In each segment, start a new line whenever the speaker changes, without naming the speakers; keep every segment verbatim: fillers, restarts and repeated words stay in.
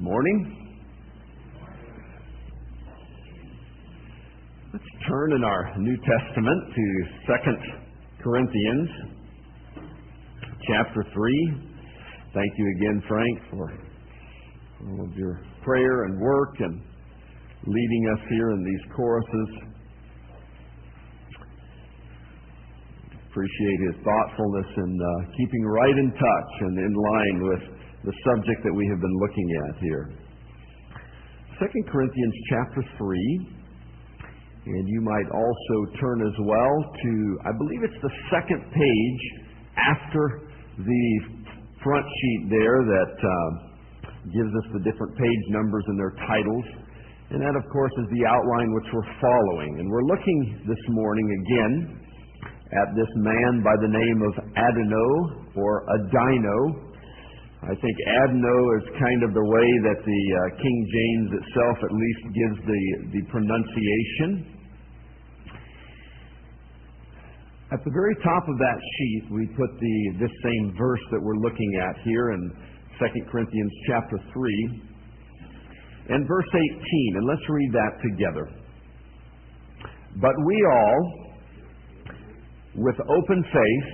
morning. Let's turn in our New Testament to Second Corinthians chapter three. Thank you again, Frank, for all of your prayer and work and leading us here in these choruses. Appreciate his thoughtfulness in uh, keeping right in touch and in line with the subject that we have been looking at here. Second Corinthians chapter three, and you might also turn as well to, I believe it's the second page after the front sheet there that uh, gives us the different page numbers and their titles. And that, of course, is the outline which we're following. And we're looking this morning again at this man by the name of Adino or Adino. I think Adno is kind of the way that the uh, King James itself at least gives the, the pronunciation. At the very top of that sheet, we put the this same verse that we're looking at here in Second Corinthians chapter three and verse eighteen, and let's read that together. But we all, with open face,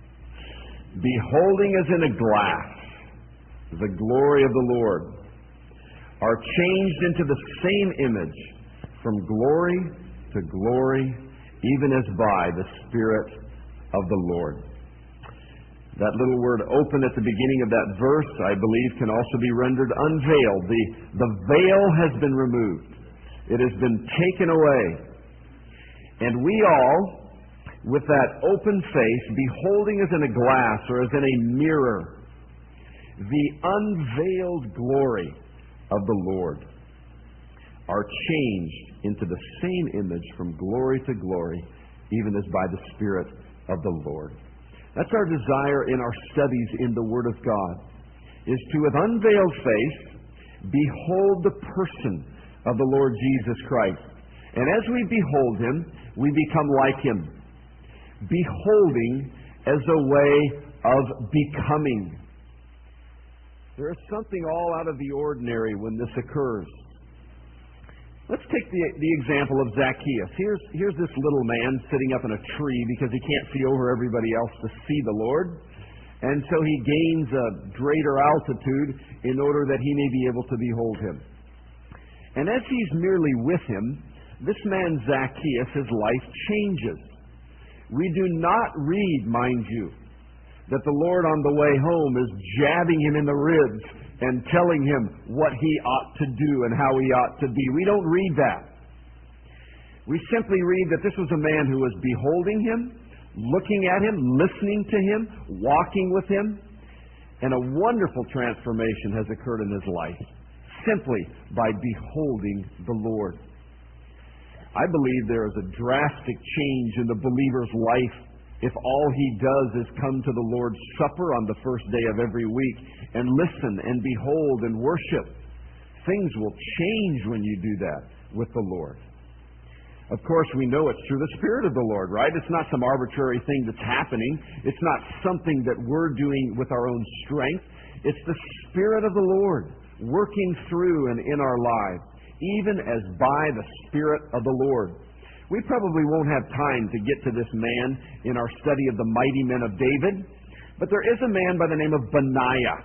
beholding as in a glass the glory of the Lord, are changed into the same image from glory to glory, even as by the Spirit of the Lord. That little word open at the beginning of that verse, I believe, can also be rendered unveiled. The, the veil has been removed. It has been taken away. And we all, with that open face, beholding as in a glass or as in a mirror the unveiled glory of the Lord, are changed into the same image from glory to glory, even as by the Spirit of the Lord. That's our desire in our studies in the Word of God, is to, with unveiled face, behold the person of the Lord Jesus Christ. And as we behold Him, we become like Him. Beholding as a way of becoming. There is something all out of the ordinary when this occurs. Let's take the, the example of Zacchaeus. Here's, here's this little man sitting up in a tree because he can't see over everybody else to see the Lord. And so he gains a greater altitude in order that he may be able to behold Him. And as he's merely with Him, this man Zacchaeus, his life changes. We do not read, mind you, that the Lord on the way home is jabbing him in the ribs and telling him what he ought to do and how he ought to be. We don't read that. We simply read that this was a man who was beholding Him, looking at Him, listening to Him, walking with Him, and a wonderful transformation has occurred in his life simply by beholding the Lord. I believe there is a drastic change in the believer's life if all he does is come to the Lord's Supper on the first day of every week and listen and behold and worship. Things will change when you do that with the Lord. Of course, we know it's through the Spirit of the Lord, right? It's not some arbitrary thing that's happening. It's not something that we're doing with our own strength. It's the Spirit of the Lord working through and in our lives, even as by the Spirit of the Lord. We probably won't have time to get to this man in our study of the mighty men of David, but there is a man by the name of Benaiah.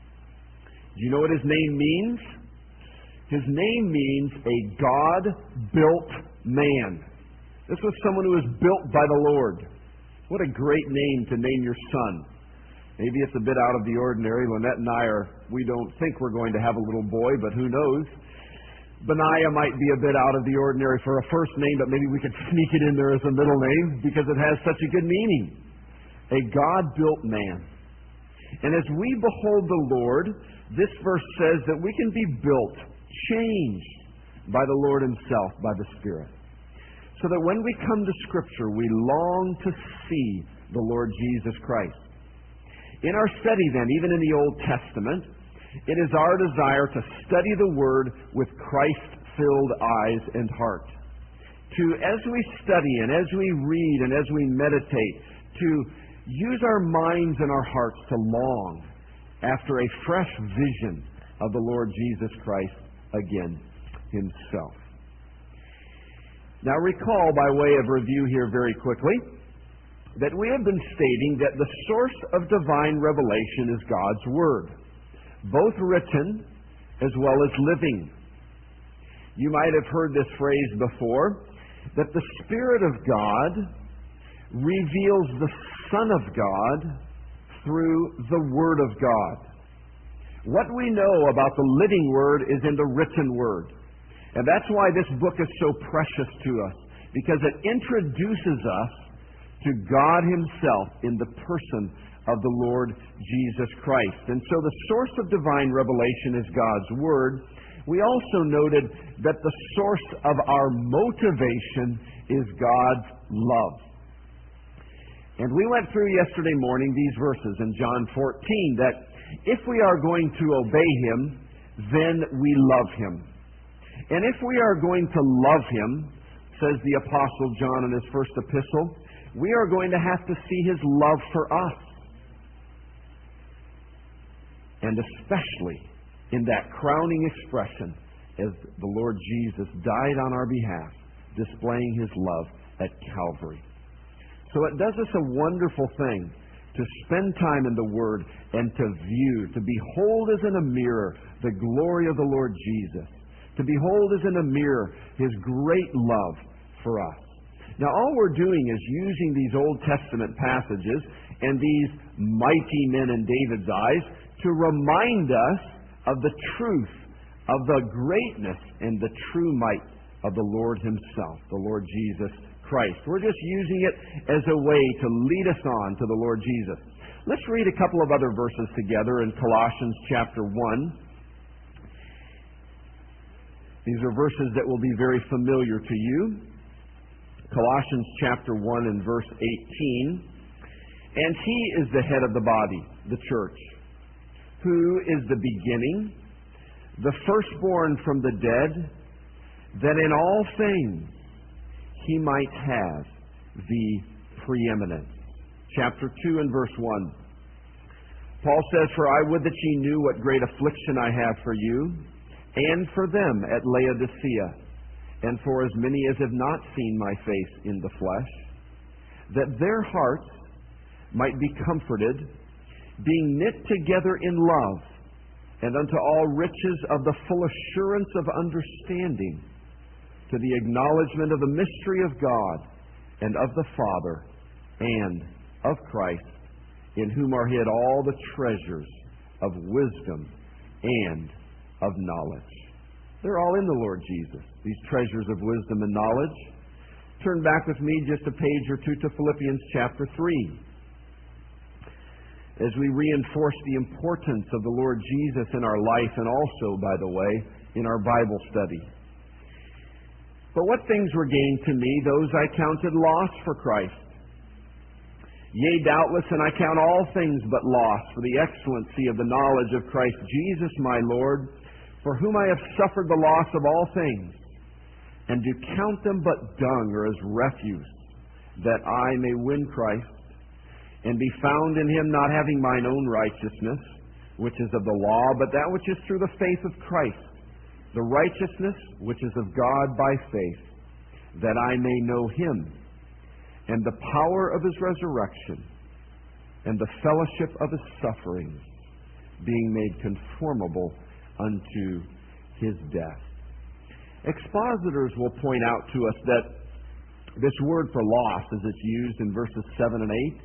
Do you know what his name means? His name means a God-built man. This was someone who was built by the Lord. What a great name to name your son. Maybe it's a bit out of the ordinary. Lynette and I are, we don't think we're going to have a little boy, but who knows? Benaiah might be a bit out of the ordinary for a first name, but maybe we could sneak it in there as a middle name because it has such a good meaning. A God-built man. And as we behold the Lord, this verse says that we can be built, changed by the Lord Himself, by the Spirit. So that when we come to Scripture, we long to see the Lord Jesus Christ. In our study then, even in the Old Testament, it is our desire to study the Word with Christ-filled eyes and heart. To, as we study and as we read and as we meditate, to use our minds and our hearts to long after a fresh vision of the Lord Jesus Christ again Himself. Now recall, by way of review here very quickly, that we have been stating that the source of divine revelation is God's Word, both written as well as living. You might have heard this phrase before, that the Spirit of God reveals the Son of God through the Word of God. What we know about the living Word is in the written Word. And that's why this book is so precious to us, because it introduces us to God Himself in the person of the Lord Jesus Christ. And so the source of divine revelation is God's Word. We also noted that the source of our motivation is God's love. And we went through yesterday morning these verses in John fourteen, that if we are going to obey Him, then we love Him. And if we are going to love Him, says the Apostle John in his first epistle, we are going to have to see His love for us. And especially in that crowning expression as the Lord Jesus died on our behalf, displaying His love at Calvary. So it does us a wonderful thing to spend time in the Word and to view, to behold as in a mirror the glory of the Lord Jesus, to behold as in a mirror His great love for us. Now all we're doing is using these Old Testament passages and these mighty men in David's eyes to remind us of the truth, of the greatness and the true might of the Lord Himself, the Lord Jesus Christ. We're just using it as a way to lead us on to the Lord Jesus. Let's read a couple of other verses together in Colossians chapter one. These are verses that will be very familiar to you. Colossians chapter one and verse eighteen. And He is the head of the body, the church, who is the beginning, the firstborn from the dead, that in all things He might have the preeminence. Chapter two and verse one. Paul says, For I would that ye knew what great affliction I have for you, and for them at Laodicea, and for as many as have not seen my face in the flesh, that their hearts might be comforted, being knit together in love, and unto all riches of the full assurance of understanding, to the acknowledgement of the mystery of God, and of the Father, and of Christ, in whom are hid all the treasures of wisdom and of knowledge. They're all in the Lord Jesus, these treasures of wisdom and knowledge. Turn back with me just a page or two to Philippians chapter three. As we reinforce the importance of the Lord Jesus in our life, and also, by the way, in our Bible study. But what things were gained to me, those I counted loss for Christ. Yea, doubtless, and I count all things but loss for the excellency of the knowledge of Christ Jesus my Lord, for whom I have suffered the loss of all things, and do count them but dung or as refuse, that I may win Christ, and be found in Him, not having mine own righteousness, which is of the law, but that which is through the faith of Christ, the righteousness which is of God by faith, that I may know Him, and the power of His resurrection, and the fellowship of His sufferings, being made conformable unto His death. Expositors will point out to us that this word for loss, as it's used in verses seven and eight,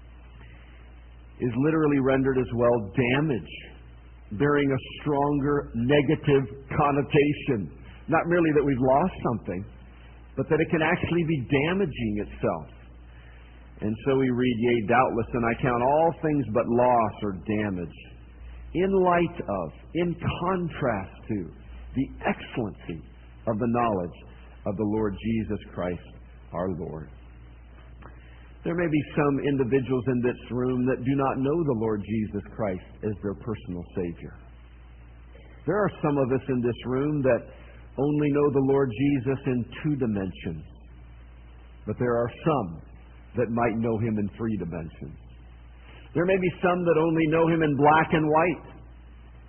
is literally rendered as well damage, bearing a stronger negative connotation. Not merely that we've lost something, but that it can actually be damaging itself. And so we read, Yea, doubtless, and I count all things but loss or damage, in light of, in contrast to, the excellency of the knowledge of the Lord Jesus Christ, our Lord. There may be some individuals in this room that do not know the Lord Jesus Christ as their personal Savior. There are some of us in this room that only know the Lord Jesus in two dimensions. But there are some that might know Him in three dimensions. There may be some that only know Him in black and white.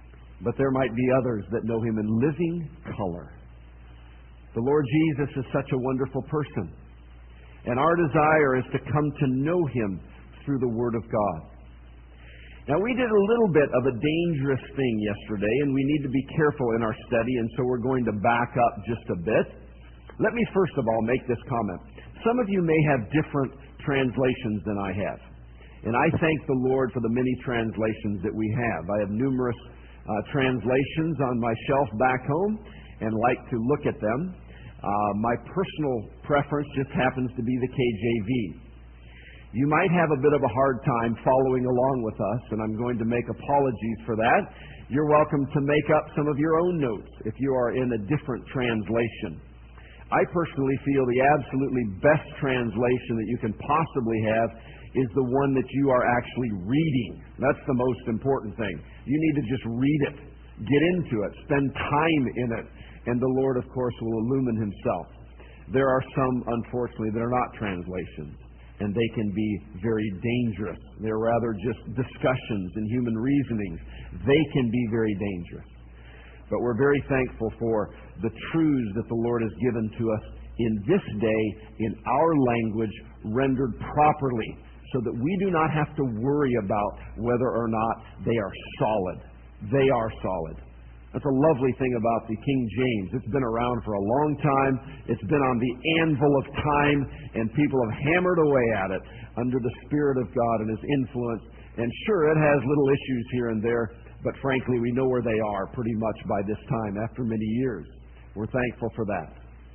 but there might be others that know Him in living color. The Lord Jesus is such a wonderful person, and our desire is to come to know Him through the Word of God. Now, we did a little bit of a dangerous thing yesterday, and we need to be careful in our study, and so we're going to back up just a bit. Let me first of all make this comment. Some of you may have different translations than I have, and I thank the Lord for the many translations that we have. I have numerous uh, translations on my shelf back home and like to look at them. Uh, my personal preference just happens to be the K J V. You might have a bit of a hard time following along with us, and I'm going to make apologies for that. You're welcome to make up some of your own notes if you are in a different translation. I personally feel the absolutely best translation that you can possibly have is the one that you are actually reading. That's the most important thing. You need to just read it, get into it, spend time in it, and the Lord, of course, will illumine Himself. There are some, unfortunately, that are not translations, and they can be very dangerous. They're rather just discussions and human reasonings. They can be very dangerous. But we're very thankful for the truths that the Lord has given to us in this day, in our language, rendered properly, so that we do not have to worry about whether or not they are solid. They are solid. That's a lovely thing about the King James. It's been around for a long time. It's been on the anvil of time, and people have hammered away at it under the Spirit of God and His influence. And sure, it has little issues here and there, but frankly, we know where they are pretty much by this time, after many years. We're thankful for that.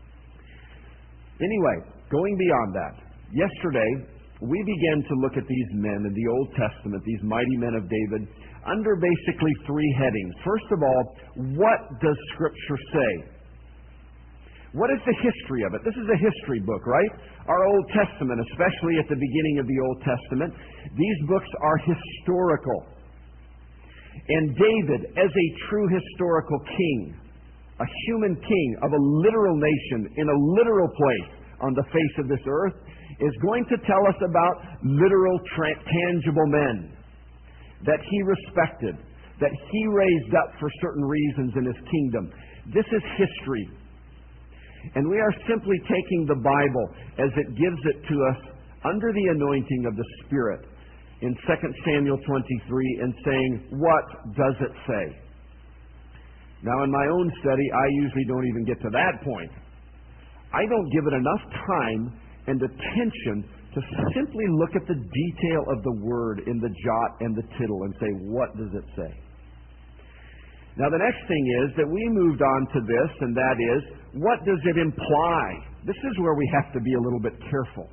Anyway, going beyond that, yesterday, we began to look at these men in the Old Testament, these mighty men of David, under basically three headings. First of all, what does Scripture say? What is the history of it? This is a history book, right? Our Old Testament, especially at the beginning of the Old Testament, these books are historical. And David, as a true historical king, a human king of a literal nation in a literal place on the face of this earth, is going to tell us about literal, tra- tangible men that he respected, that he raised up for certain reasons in his kingdom. This is history. And we are simply taking the Bible as it gives it to us under the anointing of the Spirit in Second Samuel twenty-three and saying, what does it say? Now, in my own study, I usually don't even get to that point. I don't give it enough time and attention to simply look at the detail of the word in the jot and the tittle and say, what does it say? Now, the next thing is that we moved on to this, and that is, what does it imply? This is where we have to be a little bit careful.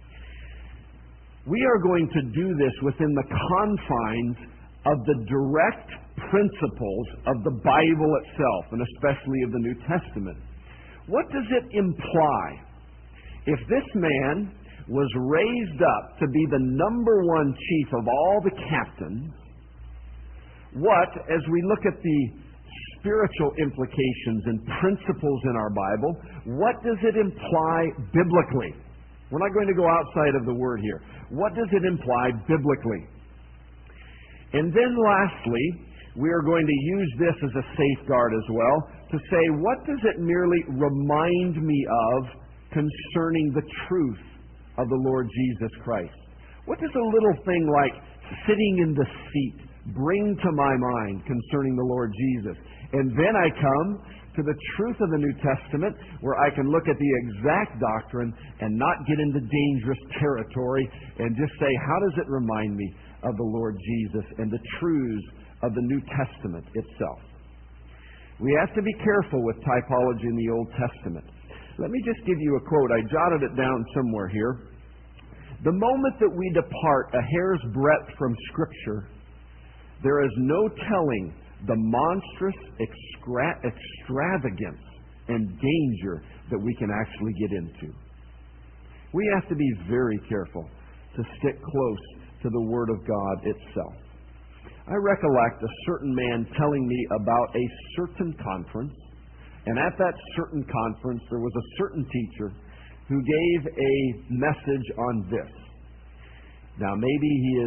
We are going to do this within the confines of the direct principles of the Bible itself, and especially of the New Testament. What does it imply? If this man was raised up to be the number one chief of all the captains, what, as we look at the spiritual implications and principles in our Bible, what does it imply biblically? We're not going to go outside of the Word here. What does it imply biblically? And then lastly, we are going to use this as a safeguard as well to say, what does it merely remind me of concerning the truth of the Lord Jesus Christ? What does a little thing like sitting in the seat bring to my mind concerning the Lord Jesus? And then I come to the truth of the New Testament, where I can look at the exact doctrine and not get into dangerous territory and just say, how does it remind me of the Lord Jesus and the truths of the New Testament itself? We have to be careful with typology in the Old Testament. Let me just give you a quote. I jotted it down somewhere here. The moment that we depart a hair's breadth from Scripture, there is no telling the monstrous extra- extravagance and danger that we can actually get into. We have to be very careful to stick close to the Word of God itself. I recollect a certain man telling me about a certain conference, and at that certain conference there was a certain teacher who gave a message on this. Now maybe he is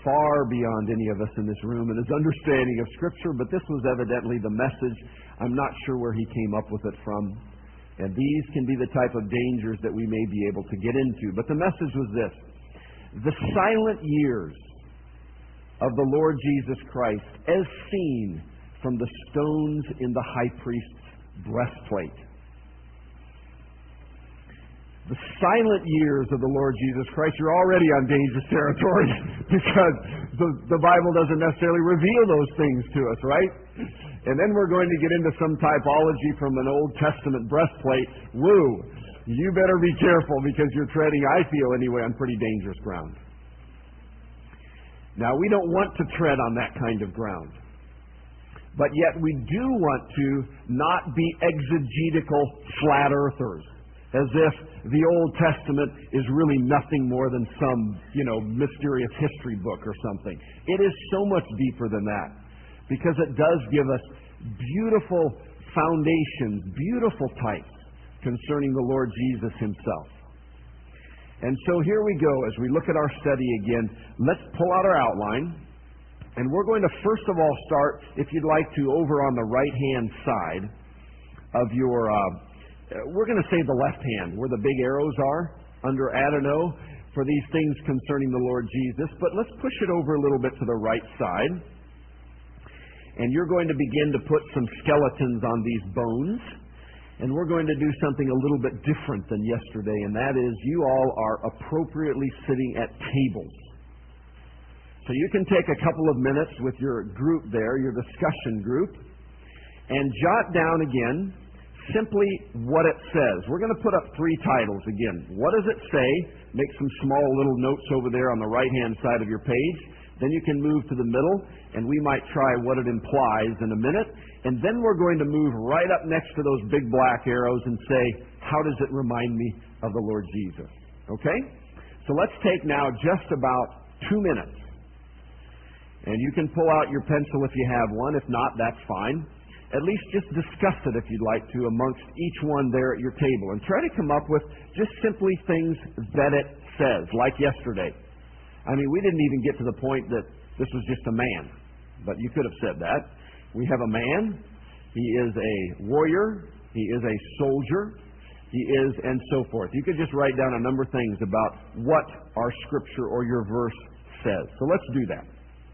far beyond any of us in this room in his understanding of Scripture, but this was evidently the message. I'm not sure where he came up with it from. And these can be the type of dangers that we may be able to get into. But the message was this: the silent years of the Lord Jesus Christ, as seen from the stones in the high priest's breastplate. The silent years of the Lord Jesus Christ, you're already on dangerous territory because the, the Bible doesn't necessarily reveal those things to us, right? And then we're going to get into some typology from an Old Testament breastplate. Woo! You better be careful because you're treading, I feel anyway, on pretty dangerous ground. Now, we don't want to tread on that kind of ground. But yet we do want to not be exegetical flat earthers, as if the Old Testament is really nothing more than some, you know, mysterious history book or something. It is so much deeper than that, because it does give us beautiful foundations, beautiful types concerning the Lord Jesus himself. And so here we go, as we look at our study again, let's pull out our outline. And we're going to first of all start, if you'd like to, over on the right-hand side of your, uh, we're going to say the left hand, where the big arrows are, under Adonai, for these things concerning the Lord Jesus. But let's push it over a little bit to the right side. And you're going to begin to put some skeletons on these bones. And we're going to do something a little bit different than yesterday, and that is you all are appropriately sitting at tables. So you can take a couple of minutes with your group there, your discussion group, and jot down again simply what it says. We're going to put up three titles again. What does it say? Make some small little notes over there on the right-hand side of your page. Then you can move to the middle, and we might try what it implies in a minute. And then we're going to move right up next to those big black arrows and say, how does it remind me of the Lord Jesus? Okay? So let's take now just about two minutes. And you can pull out your pencil if you have one. If not, that's fine. At least just discuss it if you'd like to amongst each one there at your table. And try to come up with just simply things that it says, like yesterday. I mean, we didn't even get to the point that this was just a man. But you could have said that. We have a man. He is a warrior. He is a soldier. He is, and so forth. You could just write down a number of things about what our scripture or your verse says. So let's do that.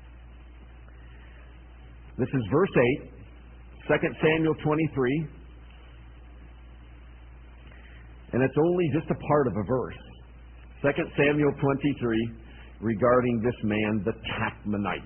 This is verse eight, Second Samuel twenty-three. And it's only just a part of a verse. Second Samuel twenty-three, regarding this man, the Tachmonite.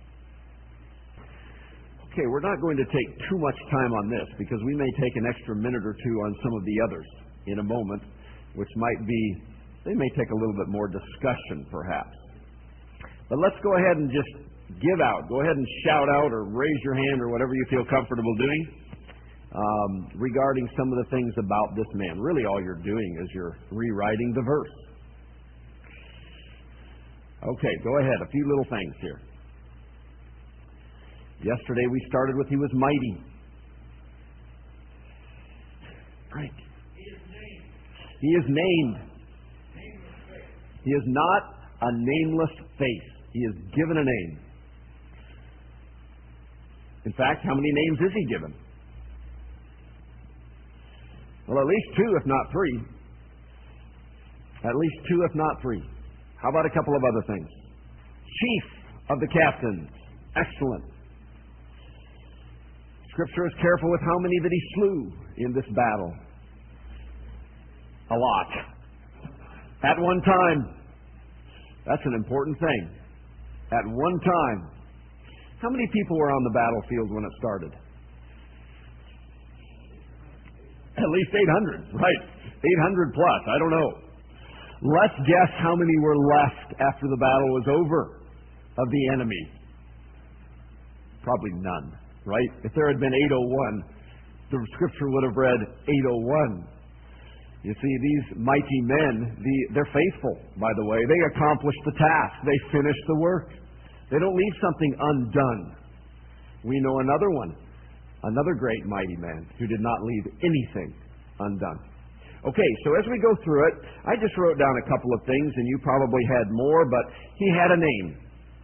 Okay, we're not going to take too much time on this because we may take an extra minute or two on some of the others in a moment, which might be, they may take a little bit more discussion perhaps. But let's go ahead and just give out. Go ahead and shout out or raise your hand or whatever you feel comfortable doing um, regarding some of the things about this man. Really all you're doing is you're rewriting the verse. Okay, go ahead. A few little things here. Yesterday we started with he was mighty. Frank.
He is named.
He is named.
Nameless face.
He is not a nameless face. He is given a name. In fact, how many names is he given? Well, at least two, if not three. At least two, if not three. How about a couple of other things? Chief of the captains. Excellent. Scripture is careful with how many that he slew in this battle. A lot. At one time. That's an important thing. At one time. How many people were on the battlefield when it started? At least eight hundred, right. eight hundred plus, I don't know. Let's guess how many were left after the battle was over of the enemy. Probably none, right? If there had been eight oh one, the scripture would have read eight oh one. You see, these mighty men, the, they're faithful, by the way. They accomplished the task. They finished the work. They don't leave something undone. We know another one, another great mighty man who did not leave anything undone. Okay, so as we go through it, I just wrote down a couple of things, and you probably had more, but he had a name.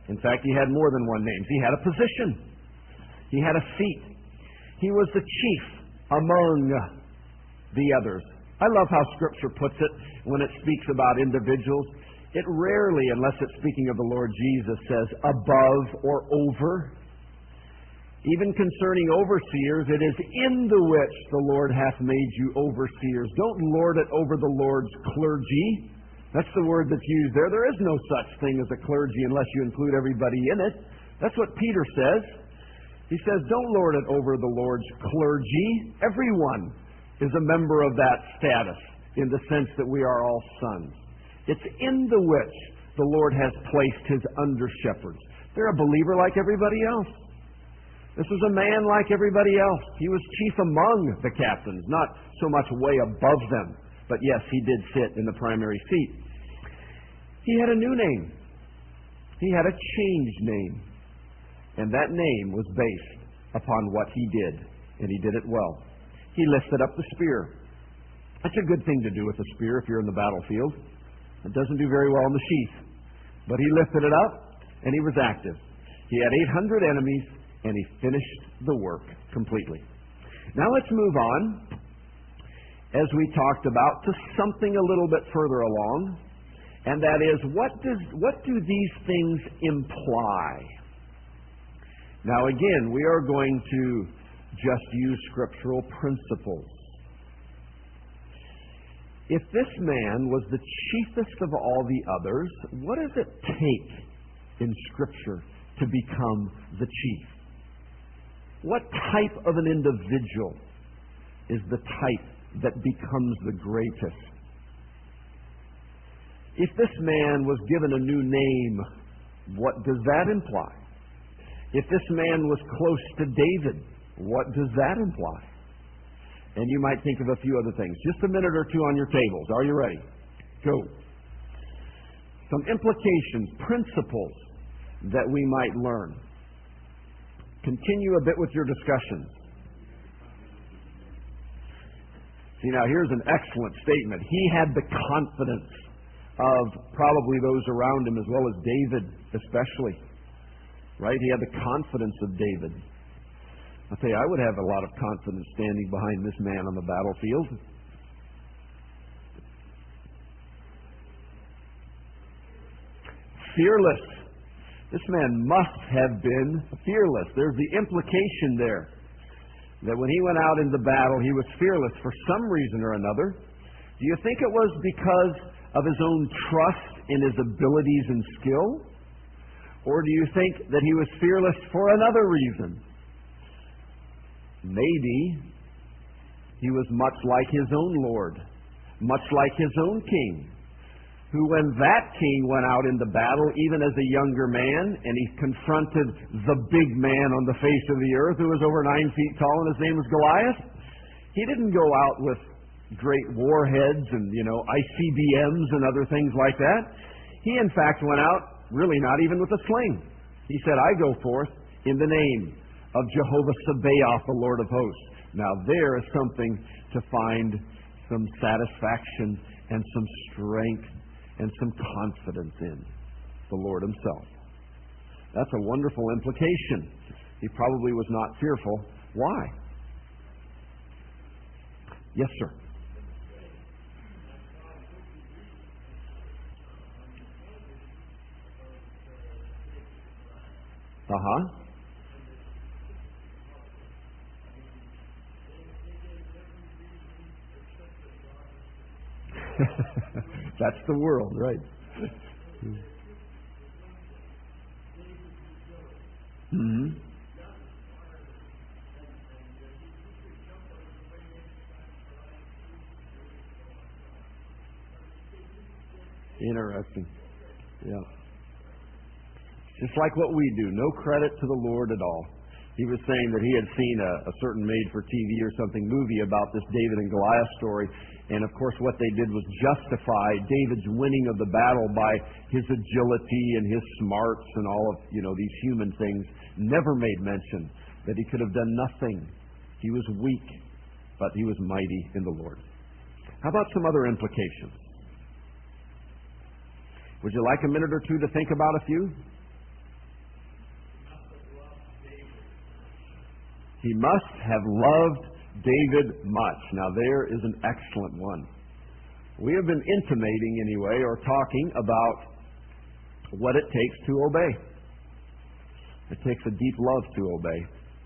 In fact, he had more than one name. He had a position. He had a seat. He was the chief among the others. I love how Scripture puts it when it speaks about individuals. It rarely, unless it's speaking of the Lord Jesus, says above or over. Even concerning overseers, it is in the which the Lord hath made you overseers. Don't lord it over the Lord's clergy. That's the word that's used there. There is no such thing as a clergy unless you include everybody in it. That's what Peter says. He says, don't lord it over the Lord's clergy. Everyone is a member of that status in the sense that we are all sons. It's in the which the Lord has placed His under-shepherds. They're a believer like everybody else. This was a man like everybody else. He was chief among the captains, not so much way above them. But yes, he did sit in the primary seat. He had a new name. He had a changed name. And that name was based upon what he did. And he did it well. He lifted up the spear. That's a good thing to do with a spear if you're in the battlefield. It doesn't do very well in the sheath. But he lifted it up, and he was active. He had eight hundred enemies, and he finished the work completely. Now let's move on, as we talked about, to something a little bit further along. And that is, what does what do these things imply? Now again, we are going to just use scriptural principles. If this man was the chiefest of all the others, what does it take in Scripture to become the chief? What type of an individual is the type that becomes the greatest? If this man was given a new name, what does that imply? If this man was close to David, what does that imply? And you might think of a few other things. Just a minute or two on your tables. Are you ready? Go. Some implications, principles that we might learn. Continue a bit with your discussions. See, now here's an excellent statement. He had the confidence of probably those around him, as well as David especially. Right? He had the confidence of David. I'll tell you, I would have a lot of confidence standing behind this man on the battlefield. Fearless. This man must have been fearless. There's the implication there that when he went out into battle, he was fearless for some reason or another. Do you think it was because of his own trust in his abilities and skill? Or do you think that he was fearless for another reason? Maybe he was much like his own Lord, much like his own king, who when that king went out into battle, even as a younger man, and he confronted the big man on the face of the earth who was over nine feet tall and his name was Goliath, he didn't go out with great warheads and, you know, I C B Ms and other things like that. He, in fact, went out really not even with a sling. He said, I go forth in the name of Jehovah Sabaoth, the Lord of hosts. Now there is something to find some satisfaction and some strength and some confidence in the Lord Himself. That's a wonderful implication. He probably was not fearful. Why? Yes, sir. Uh-huh. That's the world, right? Mm-hmm. Interesting. Yeah. Just like what we do. No credit to the Lord at all. He was saying that he had seen a, a certain made-for-T V or something movie about this David and Goliath story. And, of course, what they did was justify David's winning of the battle by his agility and his smarts and all of, you know, these human things. Never made mention that he could have done nothing. He was weak, but he was mighty in the Lord. How about some other implications? Would you like a minute or two to think about a few? He must have loved David much. Now, there is an excellent one. We have been intimating, anyway, or talking about what it takes to obey. It takes a deep love to obey.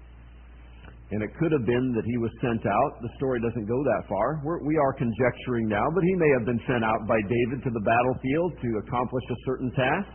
And it could have been that he was sent out. The story doesn't go that far. We're, we are conjecturing now, but he may have been sent out by David to the battlefield to accomplish a certain task.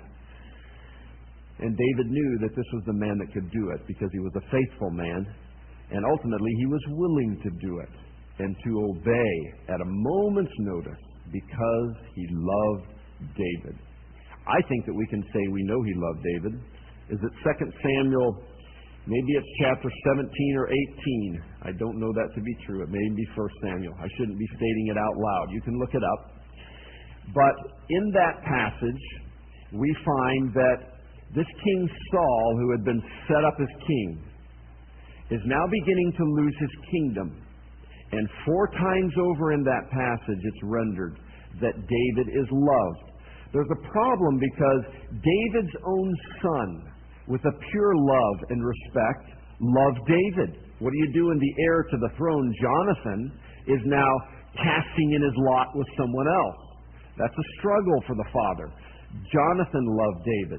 And David knew that this was the man that could do it because he was a faithful man. And ultimately, he was willing to do it and to obey at a moment's notice because he loved David. I think that we can say we know he loved David. Is it Second Samuel? Maybe it's chapter seventeen or eighteen. I don't know that to be true. It may be First Samuel. I shouldn't be stating it out loud. You can look it up. But in that passage, we find that this King Saul, who had been set up as king, is now beginning to lose his kingdom. And four times over in that passage, it's rendered that David is loved. There's a problem because David's own son, with a pure love and respect, loved David. What do you do when the heir to the throne, Jonathan, is now casting in his lot with someone else? That's a struggle for the father. Jonathan loved David.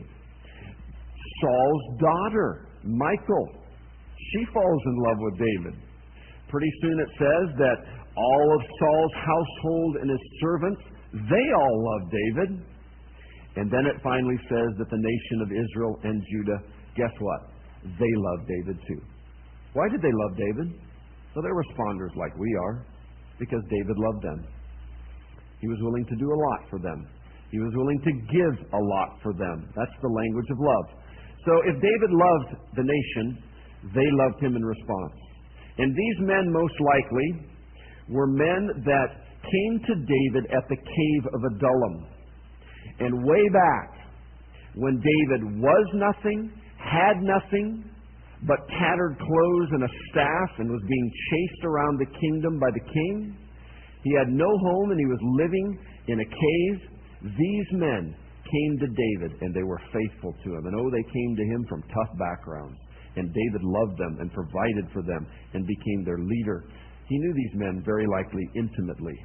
Saul's daughter, Michal, she falls in love with David. Pretty soon it says that all of Saul's household and his servants, they all love David. And then it finally says that the nation of Israel and Judah, guess what? They love David too. Why did they love David? Well, they're responders like we are, because David loved them. He was willing to do a lot for them. He was willing to give a lot for them. That's the language of love. So if David loved the nation, they loved him in response. And these men, most likely, were men that came to David at the cave of Adullam. And way back, when David was nothing, had nothing, but tattered clothes and a staff and was being chased around the kingdom by the king, he had no home and he was living in a cave. These men came to David and they were faithful to him. And oh, they came to him from tough backgrounds. And David loved them and provided for them and became their leader. He knew these men very likely intimately.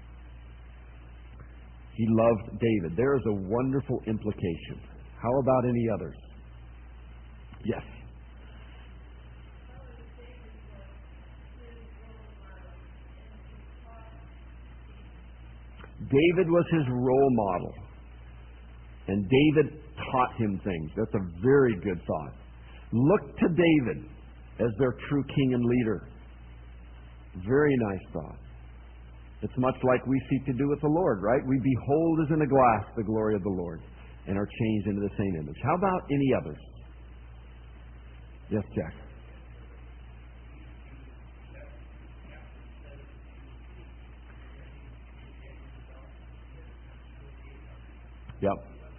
He loved David. There is a wonderful implication. How about any others? Yes. David was his role model. And David taught him things. That's a very good thought. Look to David as their true king and leader. Very nice thought. It's much like we seek to do with the Lord, right? We behold as in a glass the glory of the Lord and are changed into the same image. How about any others? Yes, Jack. Yep.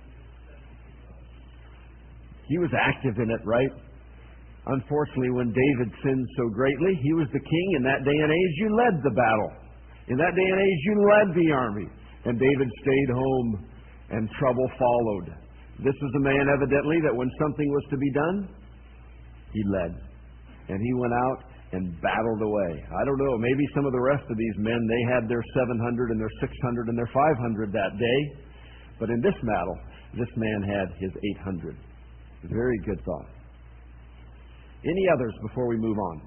He was active in it, right? Unfortunately, when David sinned so greatly, he was the king. In that day and age, you led the battle. In that day and age, you led the army. And David stayed home, and trouble followed. This was a man, evidently, that when something was to be done, he led. And he went out and battled away. I don't know, maybe some of the rest of these men, they had their seven hundred and their six hundred and their five hundred that day. But in this battle, this man had his eight hundred. Very good thought. Any others before we move on?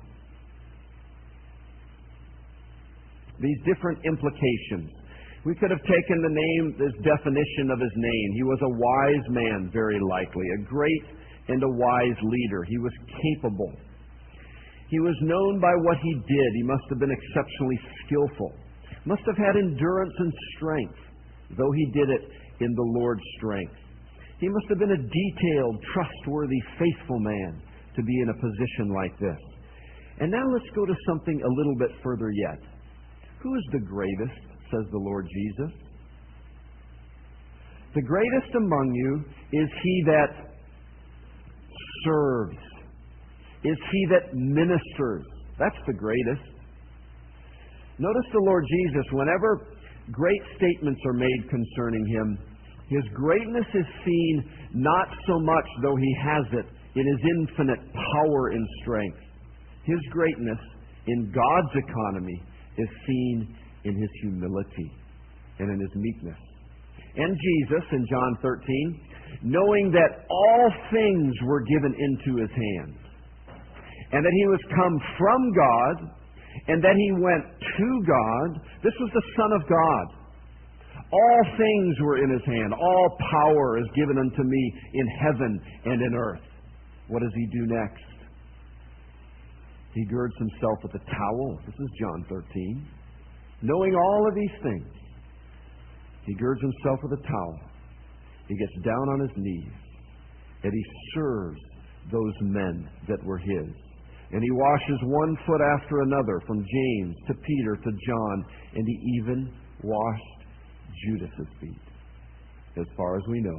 These different implications. We could have taken the name, this definition of his name. He was a wise man, very likely, a great and a wise leader. He was capable. He was known by what he did. He must have been exceptionally skillful. Must have had endurance and strength, though he did it in the Lord's strength. He must have been a detailed, trustworthy, faithful man to be in a position like this. And now let's go to something a little bit further yet. Who is the greatest, says the Lord Jesus? The greatest among you is he that serves, is he that ministers. That's the greatest. Notice the Lord Jesus, whenever great statements are made concerning him, his greatness is seen not so much, though he has it, in his infinite power and strength. His greatness in God's economy is seen in His humility and in His meekness. And Jesus, in John thirteen, knowing that all things were given into His hands, and that He was come from God, and that He went to God. This was the Son of God. All things were in His hand. All power is given unto me in heaven and in earth. What does He do next? He girds Himself with a towel. This is John thirteen. Knowing all of these things, He girds Himself with a towel. He gets down on His knees, and He serves those men that were His. And He washes one foot after another, from James to Peter to John, and He even washed Judas's feet, as far as we know.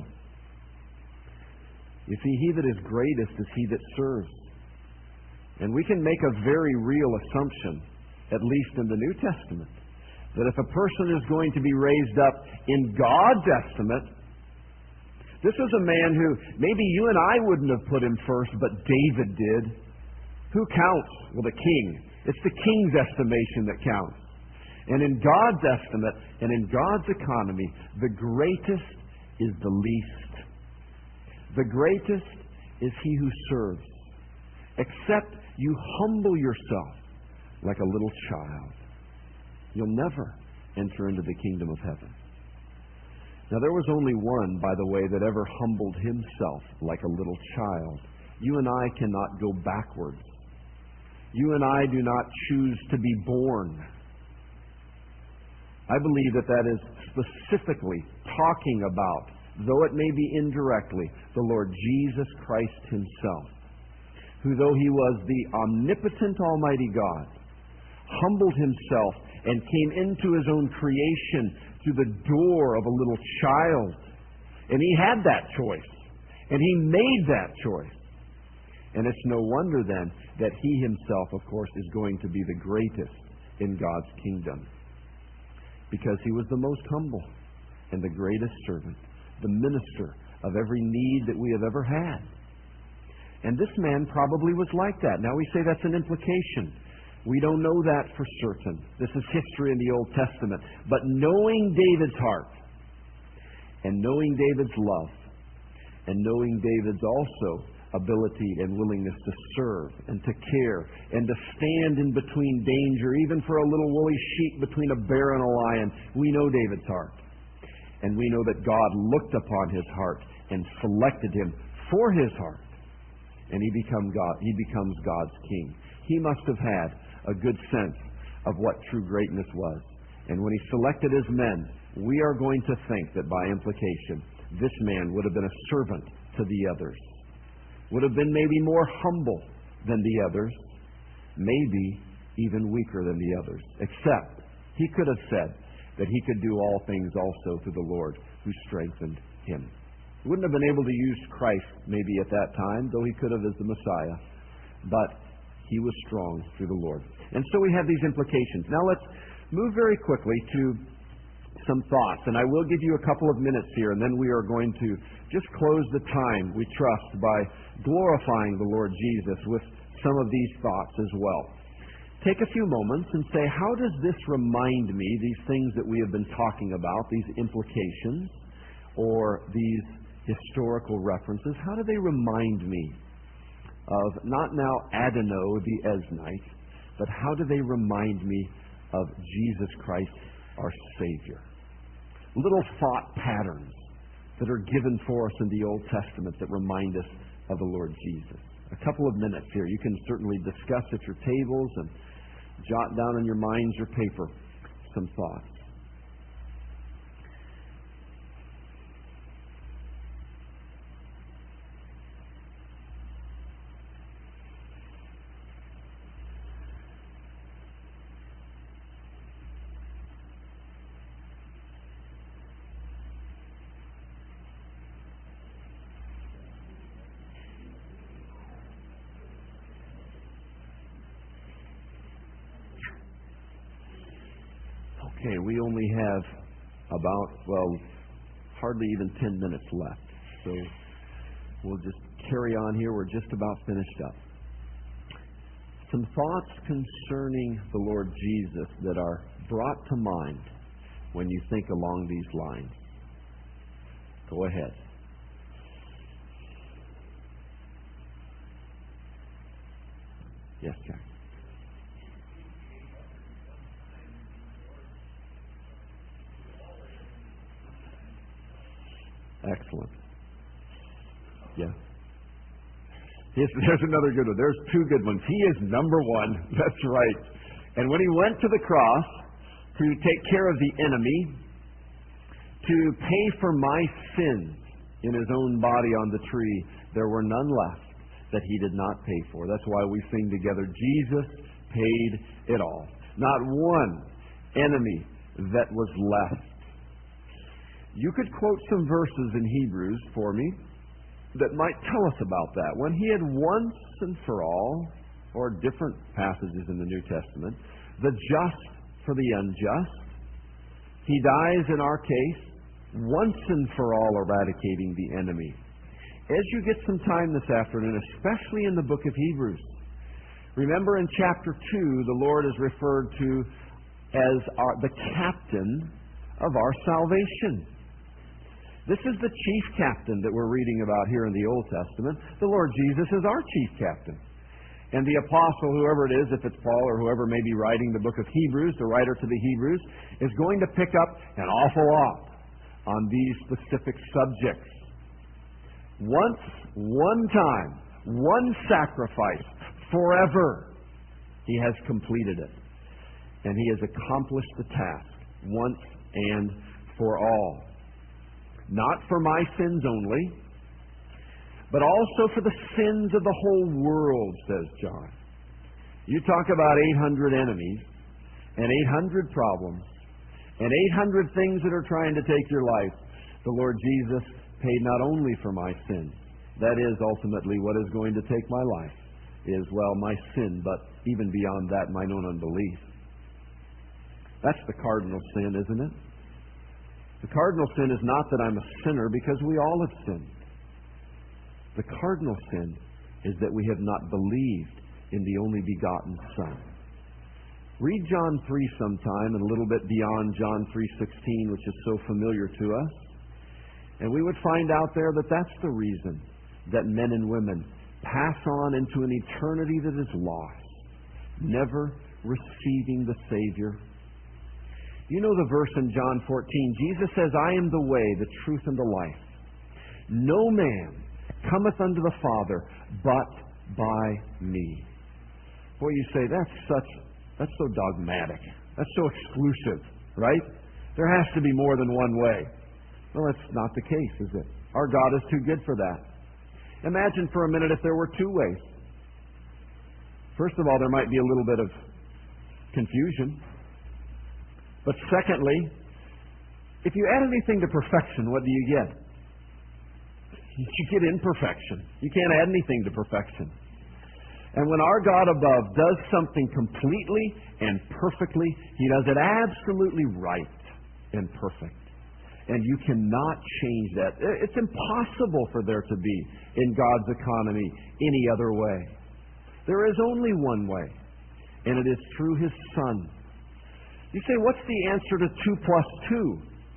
You see, he that is greatest is he that serves. And we can make a very real assumption, at least in the New Testament, that if a person is going to be raised up in God's estimate, this is a man who maybe you and I wouldn't have put him first, but David did. Who counts? Well, the king. It's the king's estimation that counts. And in God's estimate and in God's economy, the greatest is the least. The greatest is he who serves. Except you humble yourself like a little child, you'll never enter into the kingdom of heaven. Now, there was only one, by the way, that ever humbled himself like a little child. You and I cannot go backwards. You and I do not choose to be born. I believe that that is specifically talking about, though it may be indirectly, the Lord Jesus Christ Himself, who, though He was the omnipotent Almighty God, humbled Himself and came into His own creation through the door of a little child. And He had that choice. And He made that choice. And it's no wonder then that He Himself, of course, is going to be the greatest in God's kingdom. Because He was the most humble and the greatest servant, the minister of every need that we have ever had. And this man probably was like that. Now we say that's an implication. We don't know that for certain. This is history in the Old Testament. But knowing David's heart, and knowing David's love, and knowing David's also ability and willingness to serve and to care and to stand in between danger, even for a little woolly sheep between a bear and a lion, we know David's heart. And we know that God looked upon his heart and selected him for his heart. And he become God, he becomes God's king. He must have had a good sense of what true greatness was. And when he selected his men, we are going to think that by implication, this man would have been a servant to the others. Would have been maybe more humble than the others, maybe even weaker than the others. Except he could have said that he could do all things also through the Lord who strengthened him. He wouldn't have been able to use Christ maybe at that time, though he could have as the Messiah. But he was strong through the Lord. And so we have these implications. Now let's move very quickly to some thoughts. And I will give you a couple of minutes here, and then we are going to just close the time, we trust, by glorifying the Lord Jesus with some of these thoughts as well. Take a few moments and say, how does this remind me, these things that we have been talking about, these implications, or these historical references, how do they remind me of, not now Adonai the Esnite, but how do they remind me of Jesus Christ, our Savior? Little thought patterns that are given for us in the Old Testament that remind us of the Lord Jesus. A couple of minutes here. You can certainly discuss at your tables and jot down in your minds or paper some thoughts. Okay, we only have about, well, hardly even ten minutes left. So we'll just carry on here. We're just about finished up. some thoughts concerning the Lord Jesus that are brought to mind when you think along these lines? Go ahead. Yes, Jack. Excellent. Yeah. Yes, there's another good one. There's two good ones. He is number one. That's right. And when he went to the cross to take care of the enemy, to pay for my sins in his own body on the tree, there were none left that he did not pay for. That's why we sing together, Jesus paid it all. Not one enemy that was left. You could quote some verses in Hebrews for me that might tell us about that. When he had once and for all, or different passages in the New Testament, the just for the unjust, he dies in our case, once and for all eradicating the enemy. As you get some time this afternoon, especially in the book of Hebrews, remember in chapter two, the Lord is referred to as our, the captain of our salvation. This is the chief captain that we're reading about here in the Old Testament. The Lord Jesus is our chief captain. And the apostle, whoever it is, if it's Paul or whoever may be writing the book of Hebrews, the writer to the Hebrews, is going to pick up an awful lot on these specific subjects. Once, one time, one sacrifice, forever, he has completed it. And he has accomplished the task once and for all. Not for my sins only, but also for the sins of the whole world, says John. You talk about eight hundred enemies and eight hundred problems and eight hundred things that are trying to take your life. The Lord Jesus paid not only for my sins. That is ultimately what is going to take my life, is, well, my sin, but even beyond that, my own unbelief. That's the cardinal sin, isn't it? The cardinal sin is not that I'm a sinner, because we all have sinned. The cardinal sin is that we have not believed in the only begotten Son. Read John three sometime, and a little bit beyond John three sixteen, which is so familiar to us. And we would find out there that that's the reason that men and women pass on into an eternity that is lost, never receiving the Savior. You know the verse in John fourteen. Jesus says, I am the way, the truth, and the life. No man cometh unto the Father but by me. Boy, you say, that's such, that's so dogmatic. That's so exclusive, right? There has to be more than one way. Well, that's not the case, is it? Our God is too good for that. Imagine for a minute if there were two ways. First of all, there might be a little bit of confusion. But secondly, if you add anything to perfection, what do you get? You get imperfection. You can't add anything to perfection. And when our God above does something completely and perfectly, He does it absolutely right and perfect. And you cannot change that. It's impossible for there to be, in God's economy, any other way. There is only one way, and it is through His Son. You say, what's the answer to two plus two?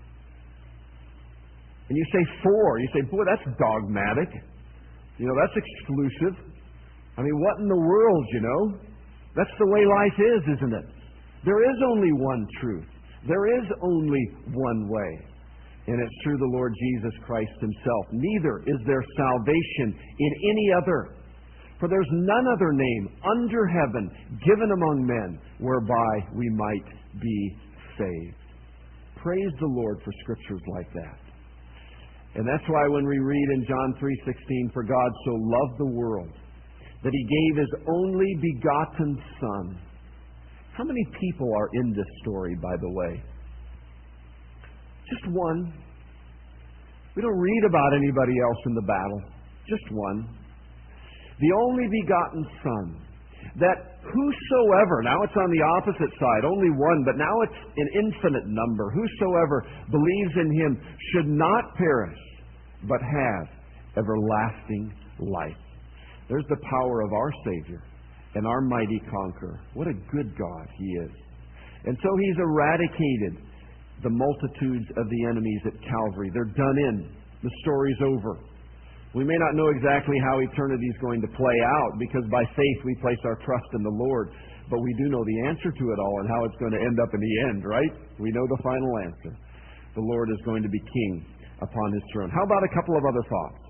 And you say four. You say, boy, that's dogmatic. You know, that's exclusive. I mean, what in the world, you know? That's the way life is, isn't it? There is only one truth. There is only one way. And it's through the Lord Jesus Christ Himself. Neither is there salvation in any other. For there's none other name under heaven given among men whereby we might be saved. Praise the Lord for scriptures like that. And that's why when we read in John three sixteen, for God so loved the world that He gave His only begotten Son. How many people are in this story, by the way? Just one. We don't read about anybody else in the battle. Just one. The only begotten Son, that whosoever, now it's on the opposite side, only one, but now it's an infinite number, whosoever believes in Him should not perish, but have everlasting life. There's the power of our Savior. and our mighty conqueror. What a good God He is. And so He's eradicated the multitudes of the enemies at Calvary. They're done in. The story's over. We may not know exactly how eternity is going to play out, because by faith we place our trust in the Lord. But we do know the answer to it all and how it's going to end up in the end, right? We know the final answer. The Lord is going to be king upon His throne. How about a couple of other thoughts?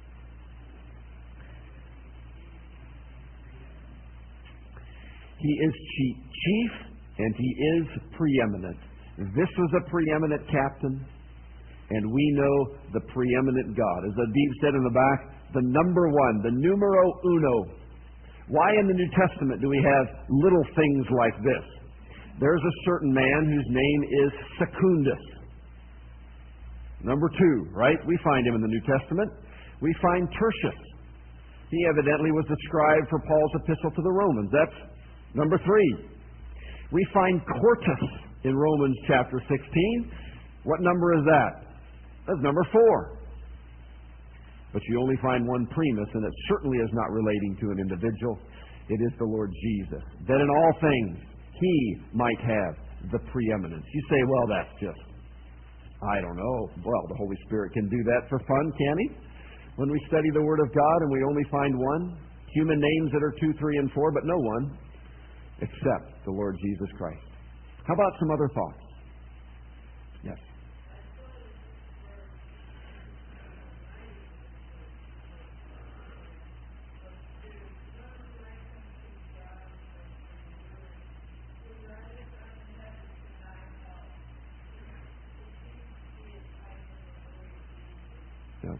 He is chief and He is preeminent. This was a preeminent captain, and we know the preeminent God. As Adib said in the back, the number one, the numero uno. Why in the New Testament do we have little things like this? There's a certain man whose name is Secundus. Number two, right? We find him in the New Testament. We find Tertius. He evidently was the scribe for Paul's epistle to the Romans. That's number three. We find Quartus in Romans chapter sixteen. What number is that? That's number four. But you only find one primus, and it certainly is not relating to an individual. It is the Lord Jesus. That in all things He might have the preeminence. You say, well, that's just, I don't know. Well, the Holy Spirit can do that for fun, can He? When we study the Word of God and we only find one, human names that are two, three, and four, but no one except the Lord Jesus Christ. How about some other thoughts? Yes. Yes.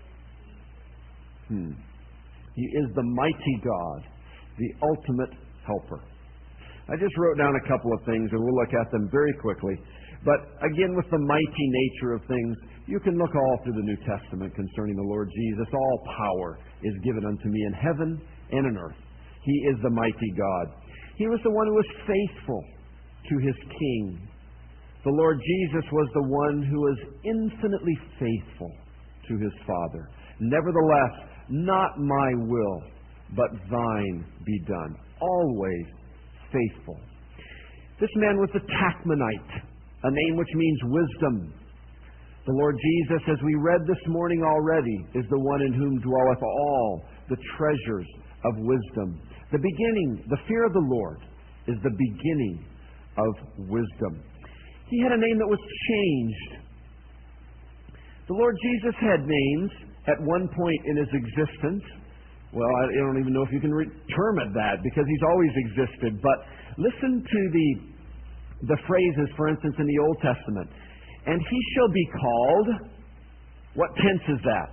Hmm. He is the mighty God, the ultimate helper. I just wrote down a couple of things, and we'll look at them very quickly. But again, with the mighty nature of things, you can look all through the New Testament concerning the Lord Jesus. All power is given unto me in heaven and in earth. He is the mighty God. He was the one who was faithful to His King. The Lord Jesus was the one who was infinitely faithful to His Father. Nevertheless, not my will, but thine be done. Always faithful. This man was the Tachmonite, a name which means wisdom. The Lord Jesus, as we read this morning already, is the one in whom dwelleth all the treasures of wisdom. The beginning, the fear of the Lord, is the beginning of wisdom. He had a name that was changed. The Lord Jesus had names at one point in His existence. Well, I don't even know if you can re- term it that, because He's always existed. But listen to the the phrases, for instance, in the Old Testament. And He shall be called, what tense is that?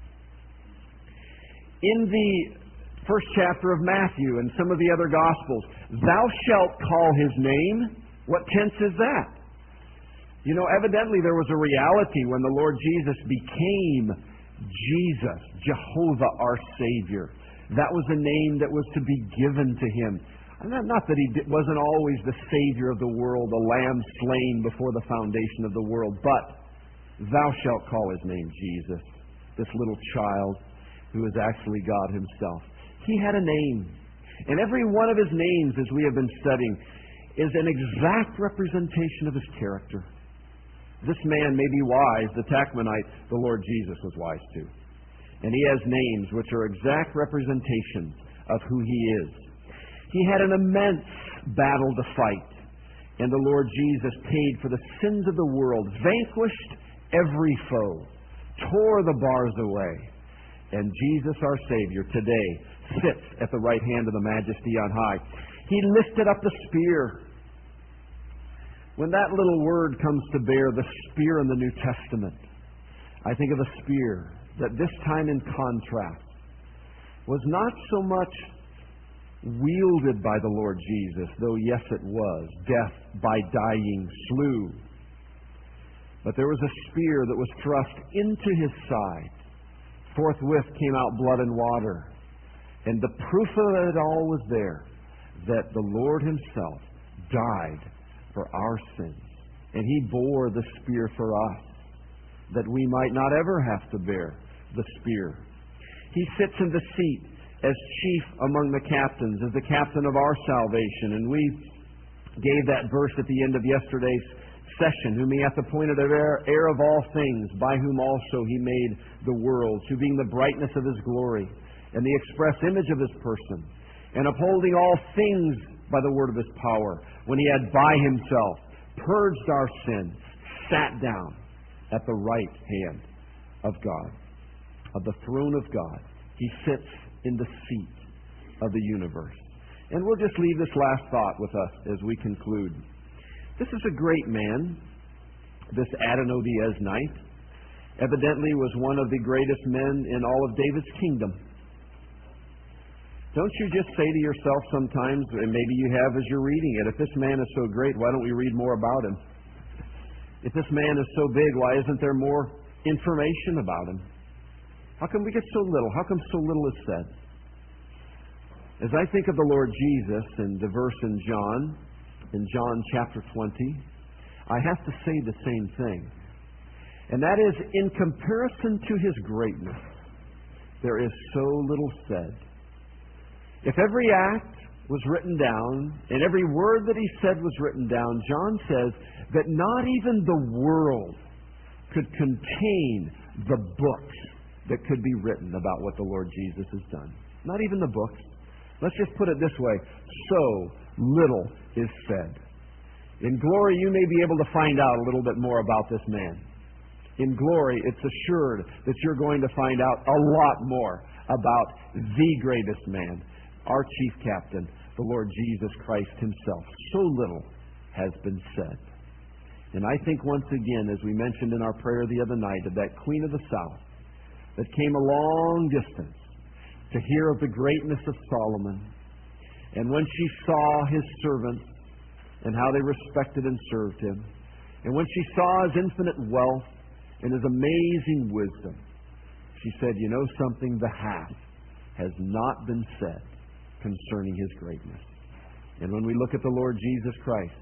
In the first chapter of Matthew and some of the other Gospels, thou shalt call His name, what tense is that? You know, evidently there was a reality when the Lord Jesus became Jesus, Jehovah our Savior. That was a name that was to be given to Him. Not, not that He wasn't always the Savior of the world, the Lamb slain before the foundation of the world, but thou shalt call His name Jesus, this little child who is actually God Himself. He had a name. And every one of His names, as we have been studying, is an exact representation of His character. This man may be wise, the Tachmonite, the Lord Jesus was wise too. And he has names which are exact representations of who He is. He had an immense battle to fight, and the Lord Jesus paid for the sins of the world, vanquished every foe, tore the bars away. And Jesus, our Savior, today sits at the right hand of the Majesty on high. He lifted up the spear. When that little word comes to bear, the spear in the New Testament, I think of a spear that this time in contrast was not so much wielded by the Lord Jesus, though yes it was. Death by dying slew. But there was a spear that was thrust into His side. Forthwith came out blood and water. And the proof of it all was there, that the Lord Himself died for our sins. And He bore the spear for us, that we might not ever have to bear the spear. He sits in the seat as chief among the captains, as the captain of our salvation. And we gave that verse at the end of yesterday's session, whom he hath appointed heir, heir of all things, by whom also he made the worlds, who being the brightness of his glory, and the express image of his person, and upholding all things by the word of his power, when he had by himself purged our sins, sat down at the right hand of God, of the throne of God. He sits in the seat of the universe. And we'll just leave this last thought with us as we conclude. This is a great man, this Adonai-Knight. Evidently was one of the greatest men in all of David's kingdom. Don't you just say to yourself sometimes, and maybe you have as you're reading it, if this man is so great, why don't we read more about him? If this man is so big, why isn't there more information about him? How come we get so little? How come so little is said? As I think of the Lord Jesus and the verse in John, in John chapter twenty, I have to say the same thing. And that is, in comparison to his greatness, there is so little said. If every act was written down, and every word that he said was written down, John says that not even the world could contain the books that could be written about what the Lord Jesus has done. Not even the books. Let's just put it this way. So little is said. In glory, you may be able to find out a little bit more about this man. In glory, it's assured that you're going to find out a lot more about the greatest man, our chief captain, the Lord Jesus Christ himself. So little has been said. And I think once again, as we mentioned in our prayer the other night, of that Queen of the South that came a long distance to hear of the greatness of Solomon. And when she saw his servants and how they respected and served him, and when she saw his infinite wealth and his amazing wisdom, she said, you know something, the half has not been said concerning his greatness. And when we look at the Lord Jesus Christ,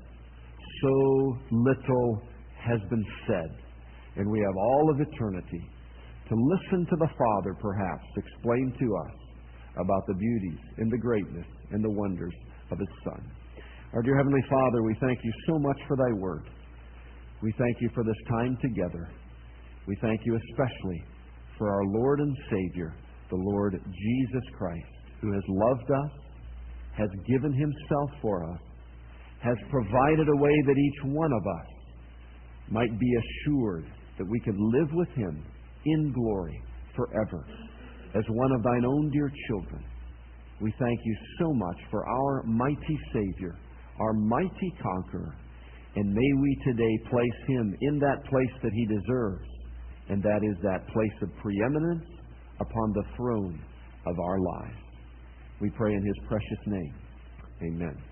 so little has been said. And we have all of eternity to listen to the Father, perhaps, explain to us about the beauties and the greatness and the wonders of his Son. Our dear Heavenly Father, we thank you so much for thy word. We thank you for this time together. We thank you especially for our Lord and Savior, the Lord Jesus Christ, who has loved us, has given himself for us, has provided a way that each one of us might be assured that we could live with him in glory forever as one of thine own dear children. We thank you so much for our mighty Savior, our mighty conqueror, and may we today place him in that place that he deserves, and that is that place of preeminence upon the throne of our lives. We pray in his precious name. Amen.